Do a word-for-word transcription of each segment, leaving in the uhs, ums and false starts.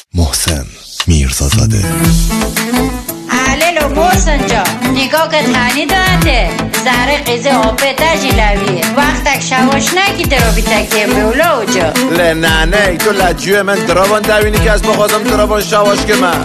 محسن میرزازاده. عللو محسن جا نگاه که تانی داده زره قیزه آبه تجیلویه وقتک شواش نکی درو بیتکیه بولا جا له نه نه تو لجوه من درابان دوینی که از بخوادم درابان شواش که من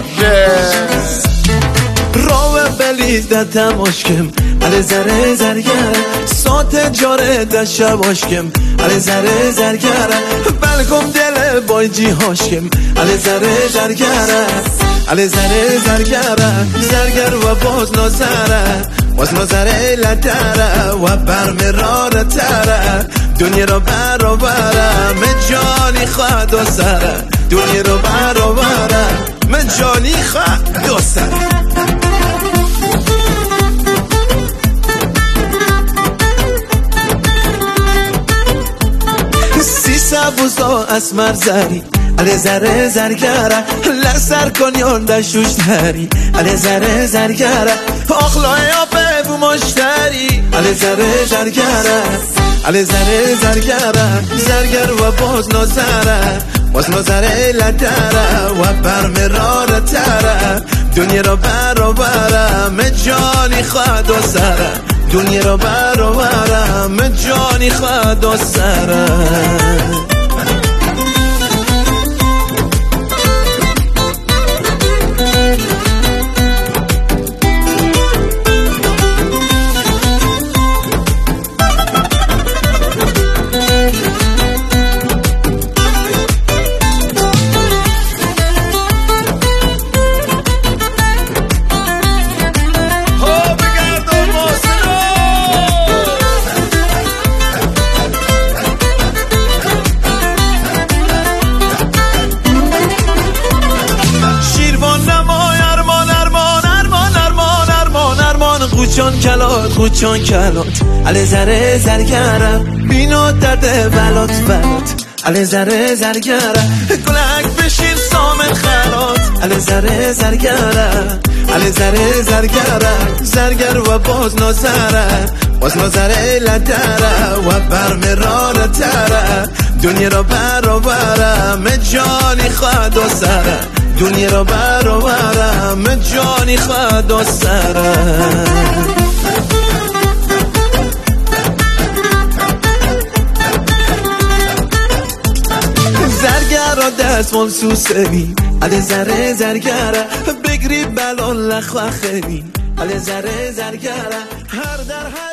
راوه بلیز ده تماشکم علی زره زرگره سات جاره ده شواشکم علی زره زرگره بلکم دل بای جی هاشکم علی زره زرگره علی زره زرگره زرگر و باز نازره باز نازره لدره و برمراره تره دنیا رو برابره من جانی خواهد و سره دنیا رو برابره من جانی خواهد و سره سبوزا اسمر زری علی زره زرگره لسر کنیان دشوش دری علی زره زرگره آخلای آبه بو مشتری علی زره زرگره علی زره زرگره زرگر و باز نازره باز نازره لدره و برمراره تره دنیا رو برابره من جانی خواهد و سره دنیا رو برابره من جانی خواهد و سره خوچان کلات خوچان کلات علی زره زرگره بینو درده ولات ولات علی زره زرگره گلک بشین سامن خلات علی زره زرگره علی زره زرگره زرگر و باز نازره باز نازره لدره و برمراره تره دنیا رو برابره من جانی خواهد و سره دنیا رو برابره من جانی خواهد و سره زرگر دستمال سوسوی علی زره زرگره بگری بلان لخوخوی علی زره زرگره هر در هر